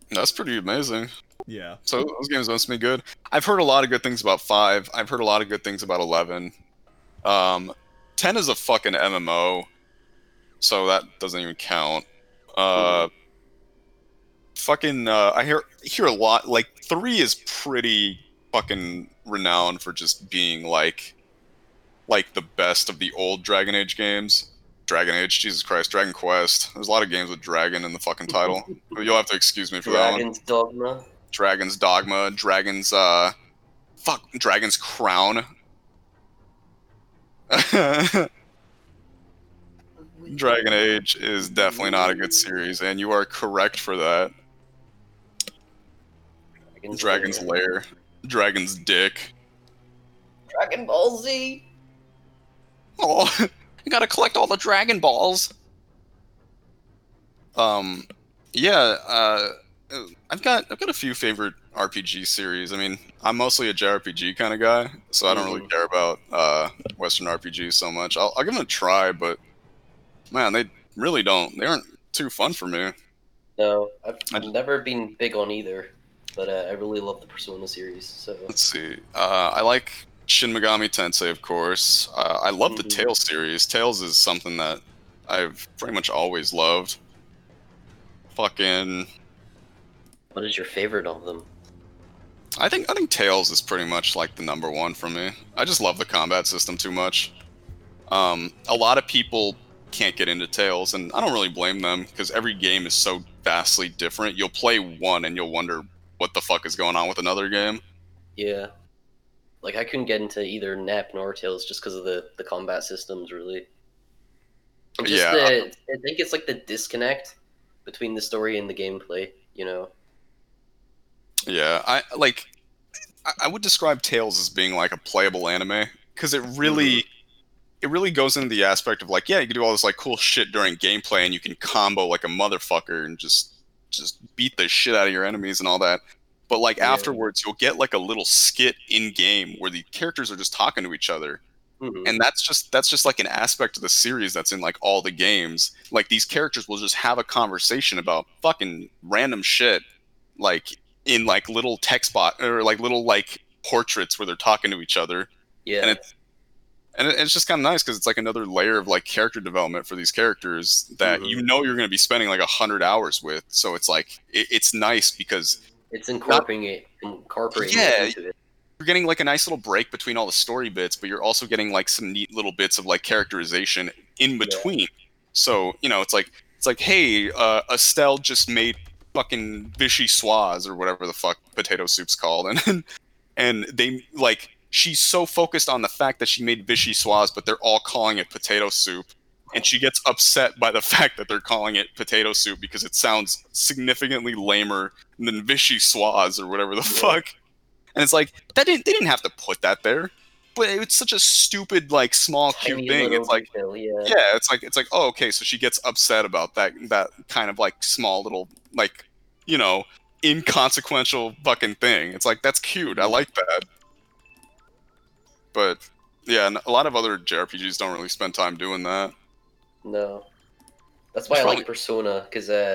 That's pretty amazing. Yeah. So those games must be good. I've heard a lot of good things about 5. I've heard a lot of good things about 11. Um, 10 is a fucking MMO, so that doesn't even count. Mhm. Uh, I hear a lot. Like 3 is pretty fucking renowned for just being like the best of the old Dragon Age games. Dragon Age, Jesus Christ, Dragon Quest. There's a lot of games with dragon in the fucking title. You'll have to excuse me for that one. Dragon's Dogma. Dragon's Dogma, Dragon's Crown. Dragon Age is definitely not a good series, and you are correct for that. Dragon's Lair, Dragon's Dick. Dragon Ball Z. Oh, you gotta collect all the Dragon Balls. Yeah, I've got a few favorite RPG series. I mean, I'm mostly a JRPG kind of guy, so I don't really care about Western RPGs so much. I'll give them a try, but man, they really don't. They aren't too fun for me. No, I've never been big on either, but I really love the Persona series. So Let's see. I like Shin Megami Tensei, of course. I love the Tales series. Tales is something that I've pretty much always loved. Fucking. What is your favorite of them? I think Tales is pretty much like the number one for me. I just love the combat system too much. A lot of people can't get into Tales, and I don't really blame them because every game is so vastly different. You'll play one and you'll wonder what the fuck is going on with another game. Yeah, like I couldn't get into either NEP nor Tales just because of the combat systems, really. And just Yeah. I think it's like the disconnect between the story and the gameplay. You know. Yeah, I would describe Tales as being like a playable anime because it really goes into the aspect of like, yeah, you can do all this like cool shit during gameplay and you can combo like a motherfucker and just beat the shit out of your enemies and all that. But like afterwards, you'll get like a little skit in game where the characters are just talking to each other. And that's just like an aspect of the series that's in like all the games. Like these characters will just have a conversation about fucking random shit, like in like little text bot or like little like portraits where they're talking to each other. Yeah. And it's just kind of nice because it's like another layer of like character development for these characters that you know you're going to be spending like 100 hours with. So it's like it's nice because it's incorporating it into it. You're getting like a nice little break between all the story bits, but you're also getting like some neat little bits of like characterization in between. Yeah. So it's like hey, Estelle just made fucking vichyssoise or whatever the fuck potato soup's called, and they like. She's so focused on the fact that she made vichyssoise, but they're all calling it potato soup. And she gets upset by the fact that they're calling it potato soup because it sounds significantly lamer than vichyssoise or whatever the fuck. And it's like, they didn't have to put that there. But it's such a stupid, like, small, cute thing. It's like, it's like, oh, okay, so she gets upset about that kind of, like, small little, like, inconsequential fucking thing. It's like, that's cute. I like that. But yeah, a lot of other JRPGs don't really spend time doing that. No, that's why I like Persona because